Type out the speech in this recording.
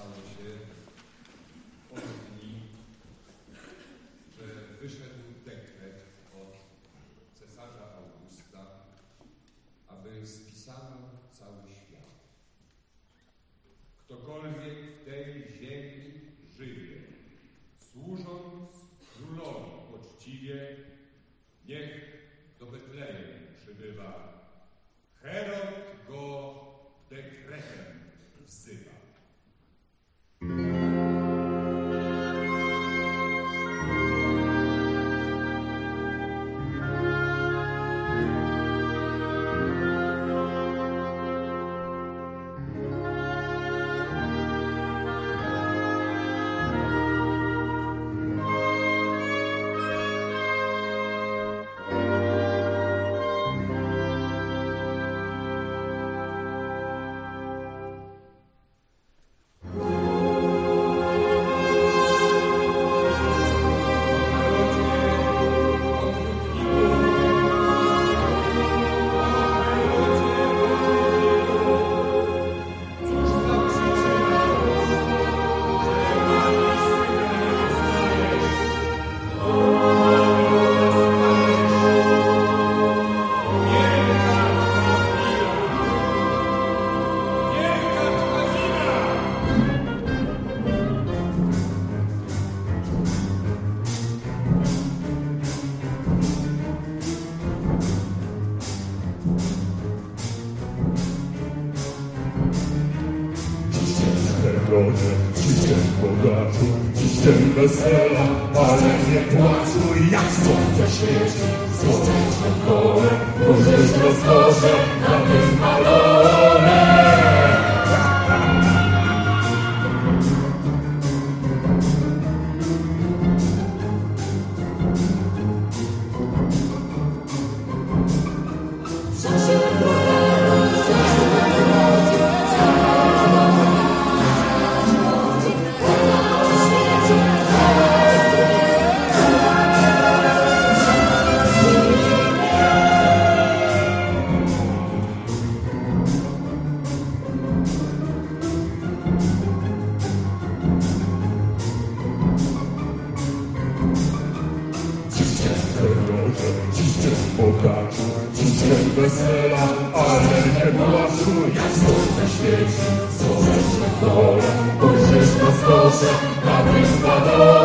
stało się od dni, że wyszedł dekret od cesarza Augusta, aby spisano cały świat. Ktokolwiek w tej ziemi żyje, służąc królowi poczciwie, niech do Betlejem przybywa. Herod go dekretem wzywa. Dzień wesela, ale nie płaczuj, jak słońce świeci, słonecznym kolem, możesz rozkosze na tym balone. Wesela, ale nie płaczuj, jak słońce świeci, słonecznym kolem, ujrzysz na skosze na tym badole.